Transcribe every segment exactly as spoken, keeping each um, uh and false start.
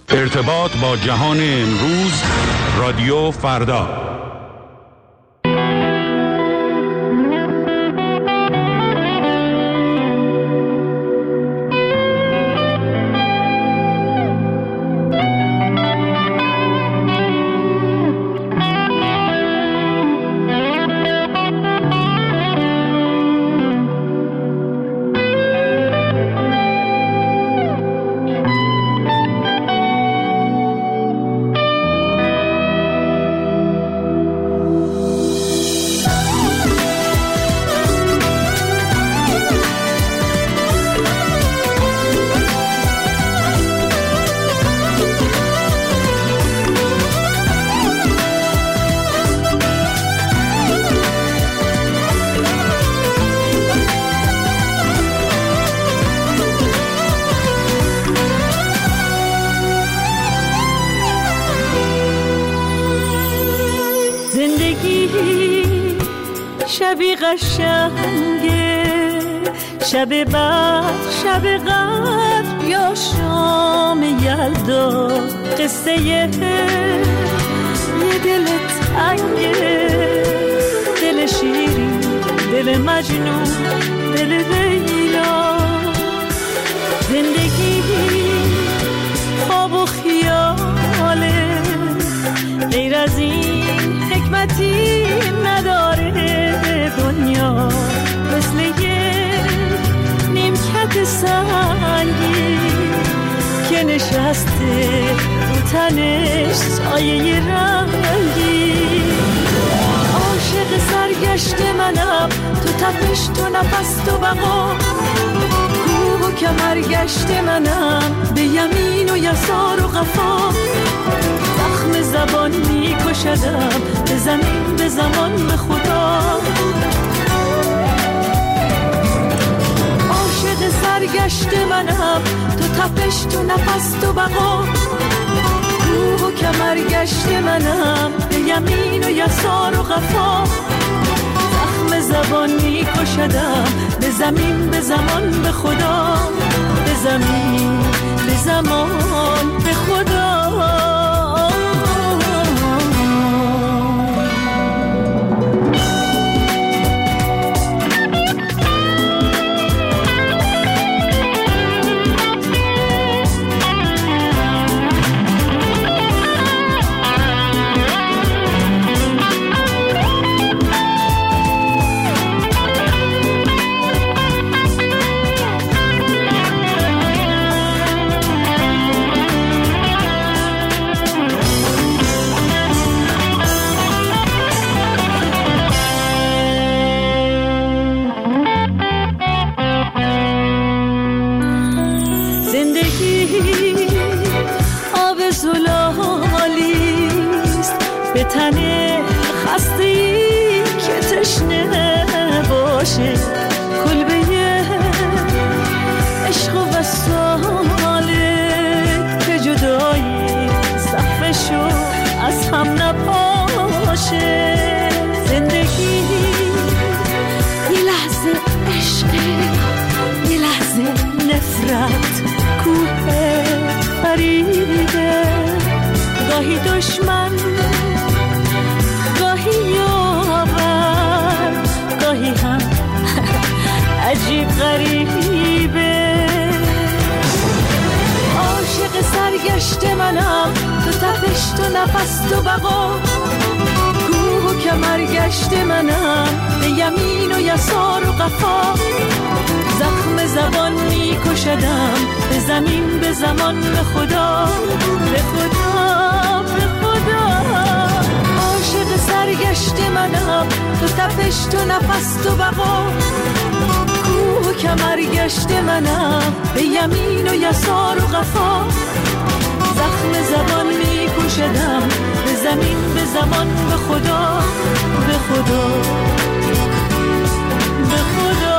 ارتباط با جهان امروز، رادیو فردا. شبی قشنگه، شب بعد شب قدر یا شام یلدا، قصه یه دل تنگه، دل شیرین، دل مجنون، دل لیلا. زندگی خواب و خیاله، غیر از این حکمتی نداره. دنیا مثل یه نیمکت سنگی که نشسته رو تنش سایه رنگی. عاشق سرگشت منم، تو تپش، تو نفس، تو بقا. کوه و کمرگشت منم، به یمین و یسار و قفا. زخم زبان می کشدم، به زمین، به زمان، به خدا. عاشق سرگشت منم، تو تپش، تو نفس، تو بقا. کوه و کمرگشت منم، به یمین و یسار و قفا. زخم زبان می کشدم، به زمین، به زمان، به خدا. به زمین، به زمان، به خدا. به تن خسته‌ای که تشنه باشه، کلبه عشق و وصاله که جدایی سقفشو از هم نپاشه. زندگی یه لحظه عشقه، یه لحظه نفرت، کوه فریده. گاهی دشمن، گاهی یاور، گاهی هم عجیب غریبه. عاشق سرگشت منم، تو تپش، تو نفس، تو بقا. کوه و کمرگشت منم، به یمین و یسار و قفا. زخم زبان می کشدم، به زمین، به زمان، به خدا. به خدا، به خدا. عاشق سرگشت منم، تو تپش، تو نفس، تو بقا. کوه و کمرگشت منم، به یمین و یسار و قفا. زخم زبان می کشدم، به زمین، به زمان، به خدا. به خدا، به خدا.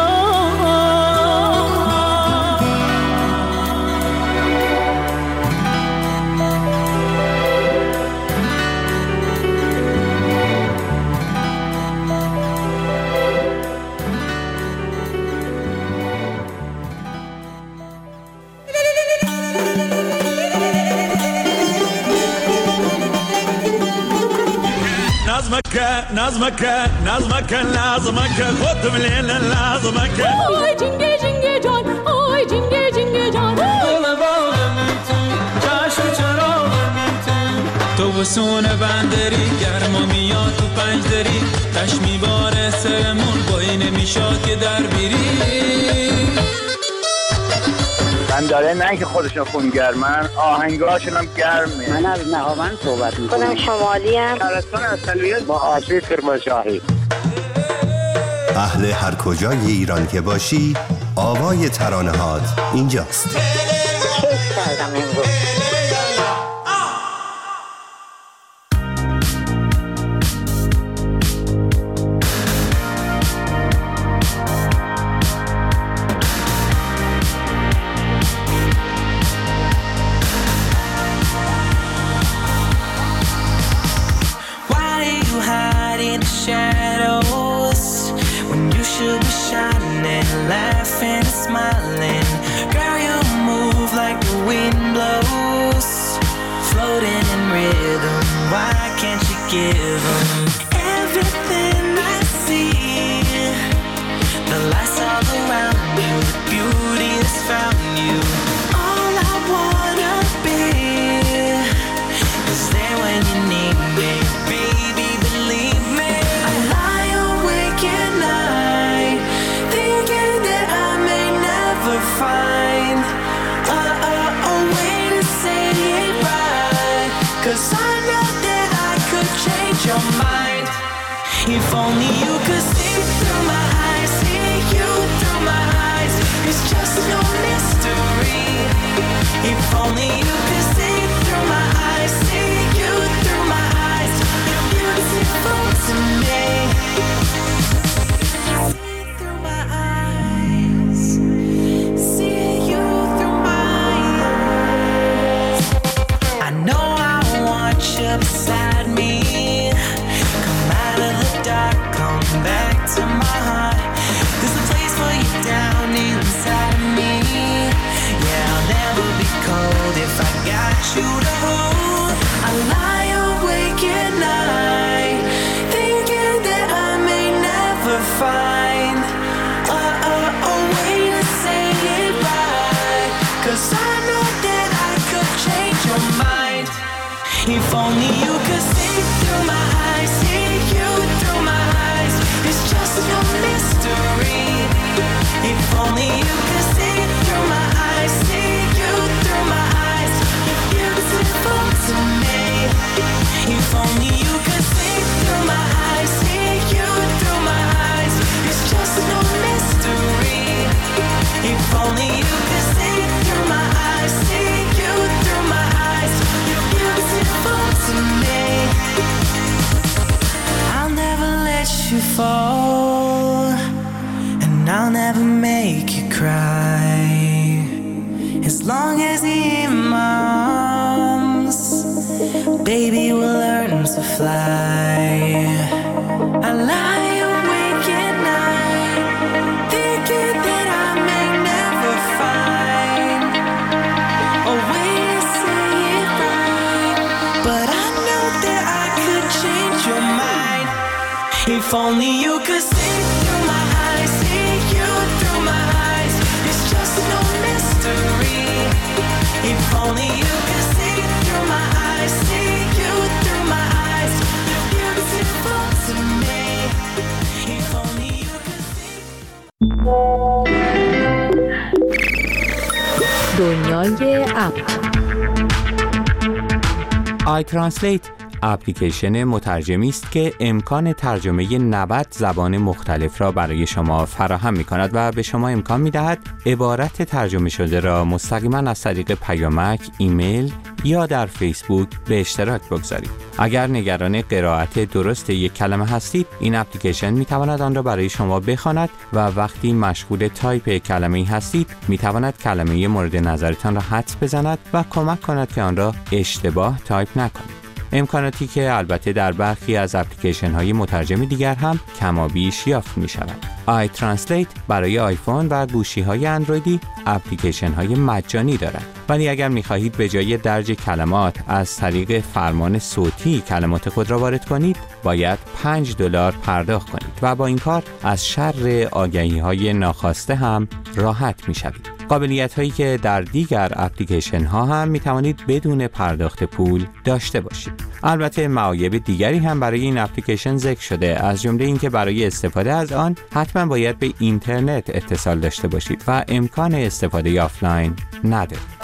نظمك نظمك نظمك نظمك خود مليل نظمك آی جنگه جنگه جان آی جنگه جنگه جان گل باغم تو جشن چراغم تو تو بسون بندری گرما میاد تو پنجدری تش میباره سرمون بایی نمیشاد که در بیری من داره نه که خودشون خونگرمن آهنگاشون هم گرمه. من از نهاوند صحبت میکنم. خودم شمالی ام. شهرستان اصلیت با آسیب کرمانشاهی. اهل هر کجای ایران که باشی آوای ترانه‌هات اینجاست. کیف کردم امروز. If only you could see through my eyes, see you through my eyes. It's just no mystery. If only you could see through my eyes, see you through my eyes. You're beautiful to me. See through my eyes, see you through my eyes. I know I want you beside me. Come back to my heart. There's a place for you down inside me. Yeah, I'll never be cold if I got you to hold. I lie awake at night, thinking that I may never find a, a, a way to say it right. Cause I know that I could change your mind. If only you could see through my eyes, see you through my eyes. It's just no mystery. If only you could see through my eyes, see you through my eyes. You're beautiful to me. If only you could see through my eyes, see you through my eyes. It's just no mystery. If only you could see through my eyes, see you through my eyes. You're beautiful to me. I'll never let you fall, and I'll never make you cry. As long as you're in my arms, baby, we'll learn to fly. I lie awake at night, thinking that I may never find a way to say it right. But I know that I could change your mind. If only you could see through my eyes, see you through my eyes. It's just no mystery. If only you could see through my eyes, see you through my eyes. You're beautiful to me. If only you could see. دنیای اپ آی ترنسلیت اپلیکیشن مترجمی است که امکان ترجمه نود زبان مختلف را برای شما فراهم می‌کند و به شما امکان می‌دهد عبارت ترجمه شده را مستقیما از طریق پیامک، ایمیل یا در فیسبوک به اشتراک بگذارید. اگر نگران قرائت درست یک کلمه هستید، این اپلیکیشن می‌تواند آن را برای شما بخواند و وقتی مشغول تایپ کلمه‌ای هستید، می‌تواند کلمه مورد نظرتان را حدس بزند و کمک کند که آن را اشتباه تایپ نکنید. امکاناتی که البته در برخی از اپلیکیشن های مترجم دیگر هم کمابیش یافت می شود. آی ترنسلیت برای آیفون و گوشی های اندرویدی اپلیکیشن های مجانی دارد، ولی اگر می خواهید به جای درج کلمات از طریق فرمان صوتی کلمات خود را وارد کنید باید پنج دلار پرداخت کنید و با این کار از شر آگهی های ناخواسته هم راحت می شوید. قابلیت هایی که در دیگر اپلیکیشن ها هم می توانید بدون پرداخت پول داشته باشید. البته معایب دیگری هم برای این اپلیکیشن ذکر شده، از جمله اینکه برای استفاده از آن حتما باید به اینترنت اتصال داشته باشید و امکان استفاده آفلاین ندارید.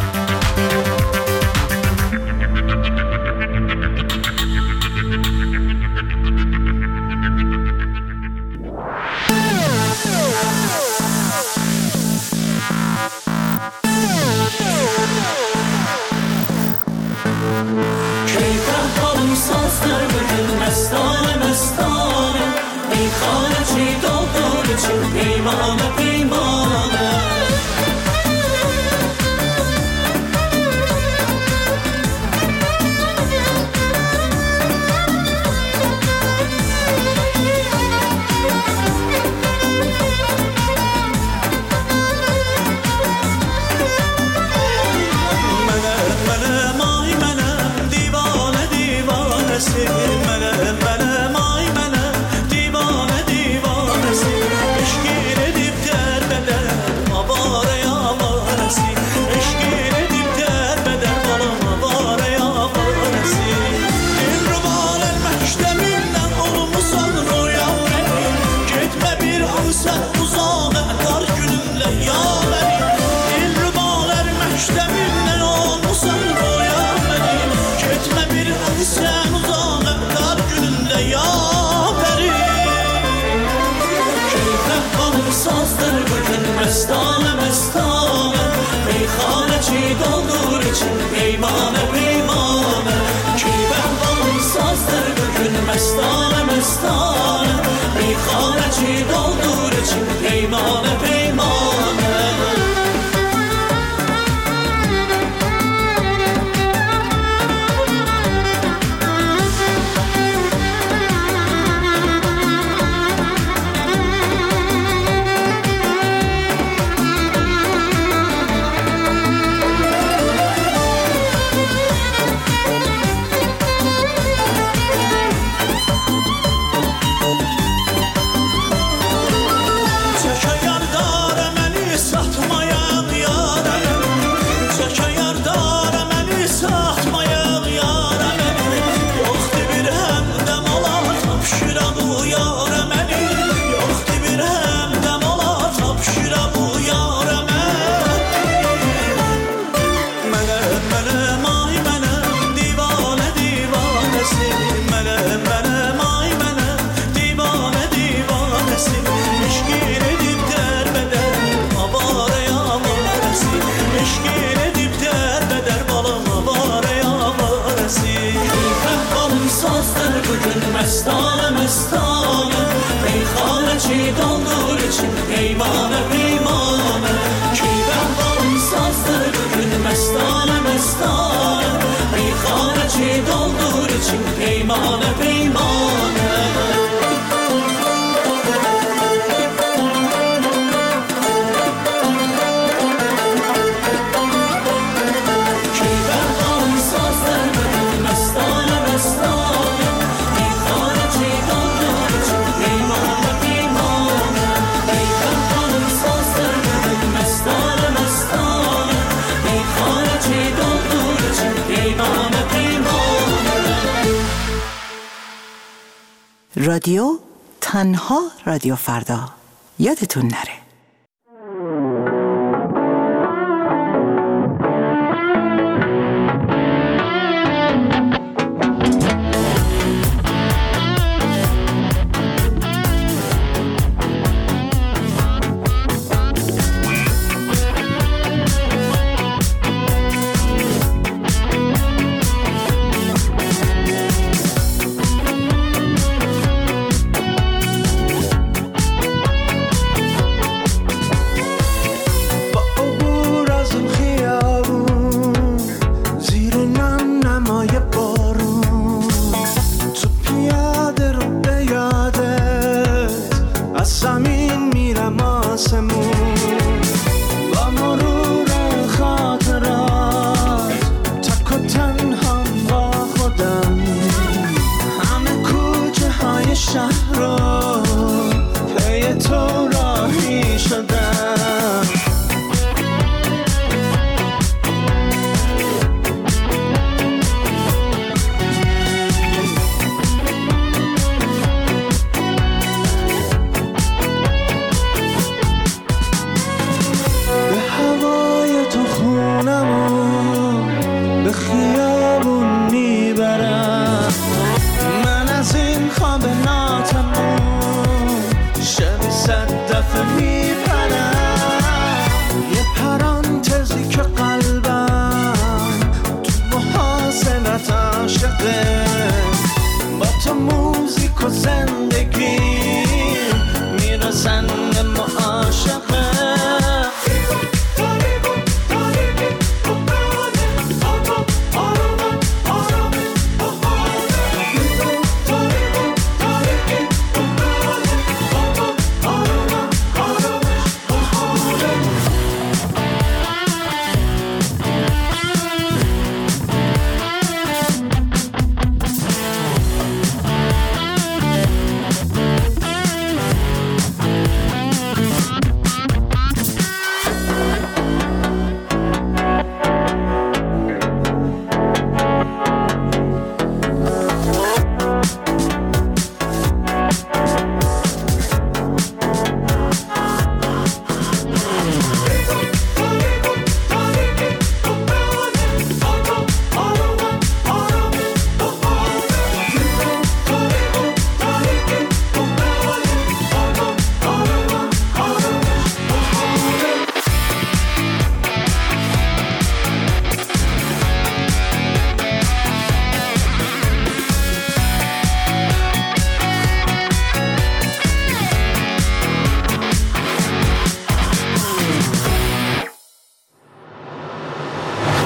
رادیو تنها رادیو فردا، یادتون نره.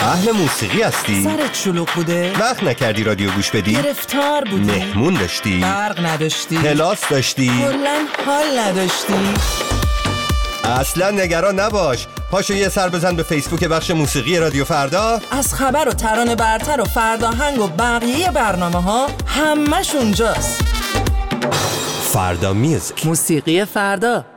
اهل موسیقی هستی؟ سرت شلوغ بوده؟ وقت نکردی رادیو گوش بدی؟ گرفتار بودی؟ مهمون داشتی؟ برق نداشتی؟ کلاس داشتی؟ کلاً حال نداشتی؟ اصلا نگران نباش. پاشو یه سر بزن به فیسبوک بخش موسیقی رادیو فردا. از خبر و ترانه برتر و فرداهنگ و بقیه برنامه ها همش اونجاست. فردا میوزیک، موسیقی فردا.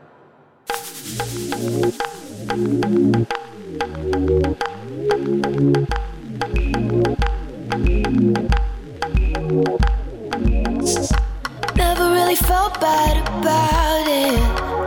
Never really felt bad about it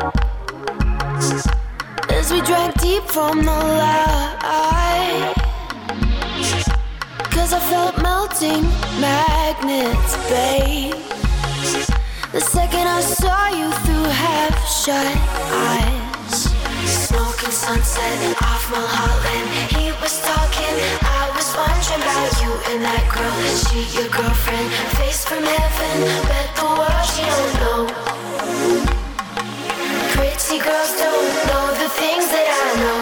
as we drank deep from the light, 'cause I felt melting magnets, babe. The second I saw you through half-shut eyes, smoking sunset off Mulholland. He was talking, I was wondering about you and that girl. She your girlfriend, face from heaven, bet the world she don't know. Pretty girls don't know the things that I know.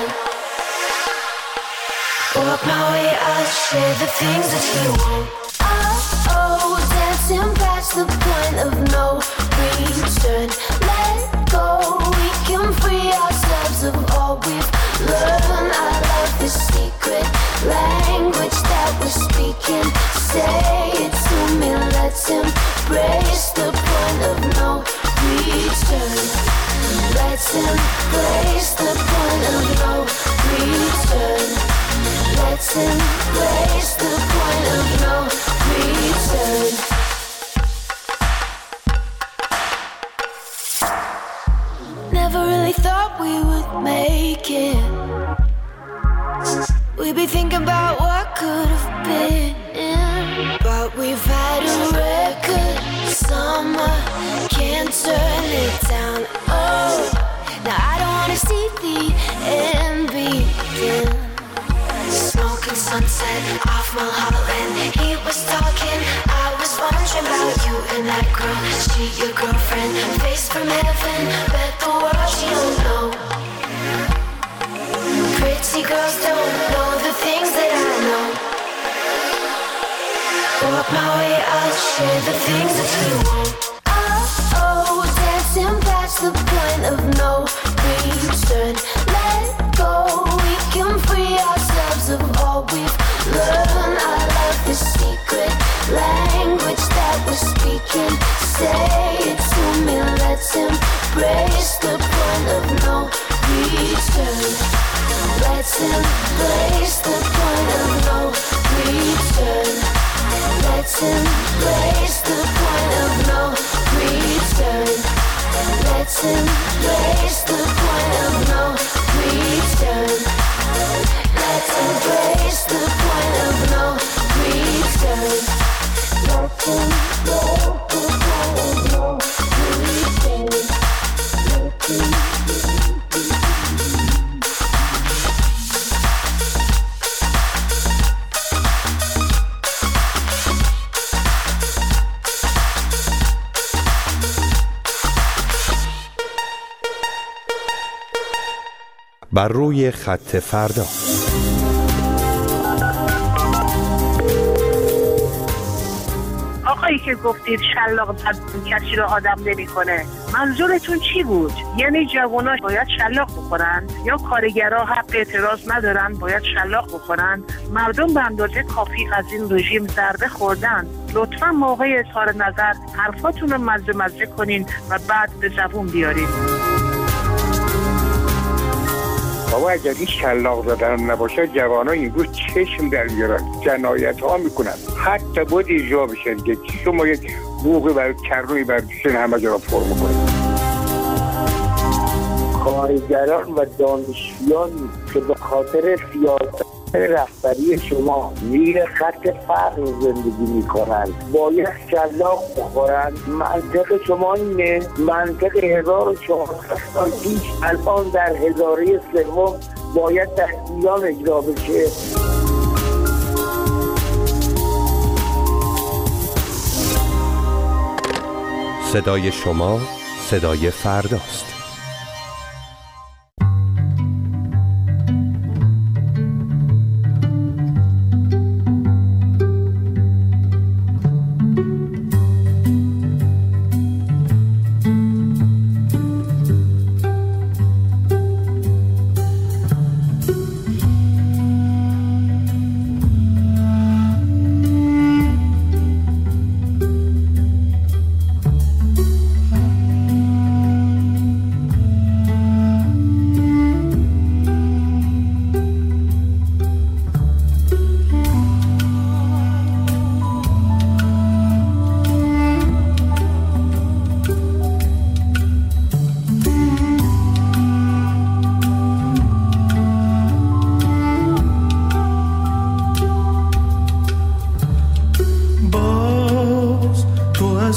Walk my way, I'll share the things that you won't. Oh, oh, dancing past the point of no return. Let go, we can free ourselves of all we've learned. I love the secret language that we're speaking. Say it to me, let's embrace the point of no return. Let's embrace the point of no return. Let's embrace the point of no return. Never really thought we would make it. We'd be thinking about what could have been, but we've had a record summer, can't turn it down. Oh, now I don't wanna see the end begin. Smoking sunset off Mulholland. He was talking, I was wondering about you and that girl. She your girlfriend, face from heaven, bet the world she don't know. Pretty girls don't know the things that I know. Walk my way, I'll share the things that you won't. Oh, oh, dancing past the point of no return. Let go, we can free ourselves of all we've learned. I love the secret language that we're speaking. Say it to me, let's embrace the point of no return. Let's embrace the point of no return. Let's embrace the point of no return. Let's embrace the point of no return. Let's embrace the point of no return. Let's embrace the point of no return. بر روی خط فردا. آقایی که گفتید شلاق زد کسی رو آدم نمی‌کنه، منظورتون چی بود؟ یعنی جوونا باید شلاق بخورن یا کارگرها حق اعتراض ندارن باید شلاق بخورن؟ مردم به اندازه کافی از این رژیم ضربه خوردن. لطفاً موقع اظهار نظر حرفاتون رو مزه مزه کنین و بعد به زبون بیارین. بابا اگر این شلاق زدن نباشه جوانا این روز چشم در میارن، جنایت ها میکنن، حتی باید اجرا بشن که شما یک بوقی بر کروی بر دوشن همه جا را پر میکنن. کارگران و دانشجویان که به خاطر سیاست رهبری شما زیر خط فقر زندگی میکنند باید شلاق بخورند. منطق شما اینه، منطق هزار و چهارصد سال پیش الان در هزاره سوم باید در ایران اجرا بشه. صدای شما صدای فرداست.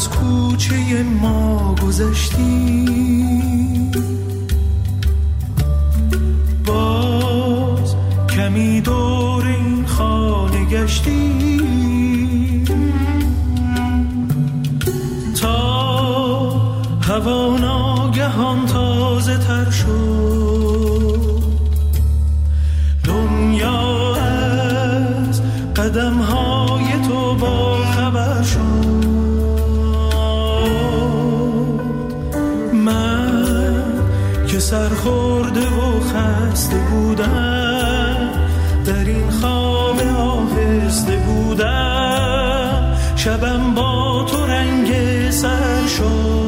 از کوچه ما گذشتی، باز کمی دور این خانه گشتی، تا هوا ناگهان تازه تر شد، دنیا از قدم های تو با خبر شد. من که سرخورده و خسته بودم، در این خواب آهسته بودم، شبم با تو رنگ سر شد.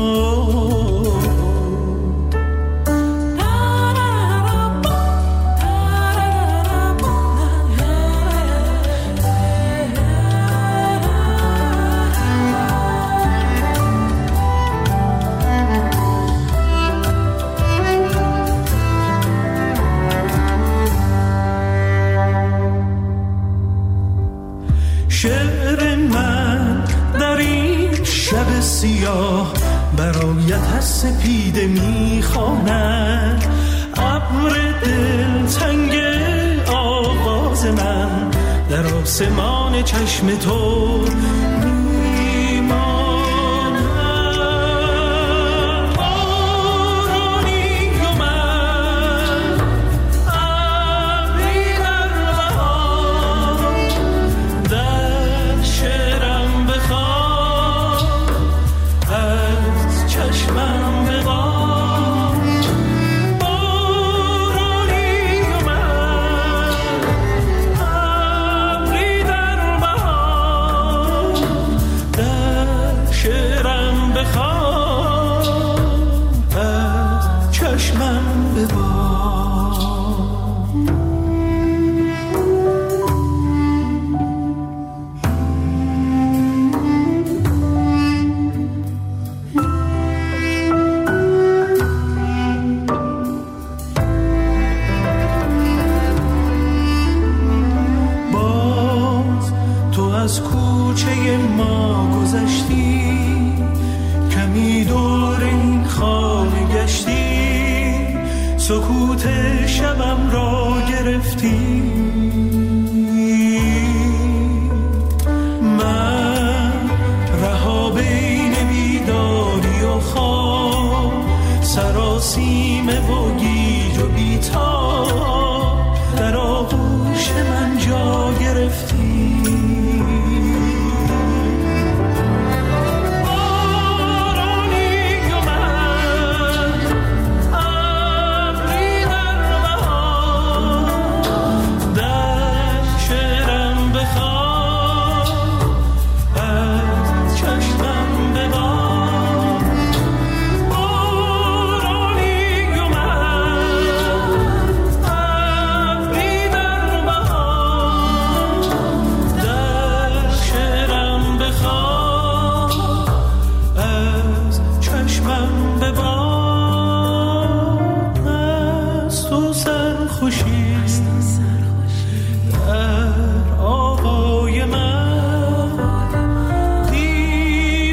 شعر من در این شب سیاه برایت از سپیده میخواند، ابر دلتنگ آواز من در آسمان چشم تو سکوت شبم را گرفتی. من رها بین بیداری و خواب، سراسیمه و گیج و بیتاب، در آغوش من جا گرفتی.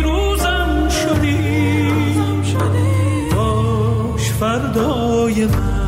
فردای من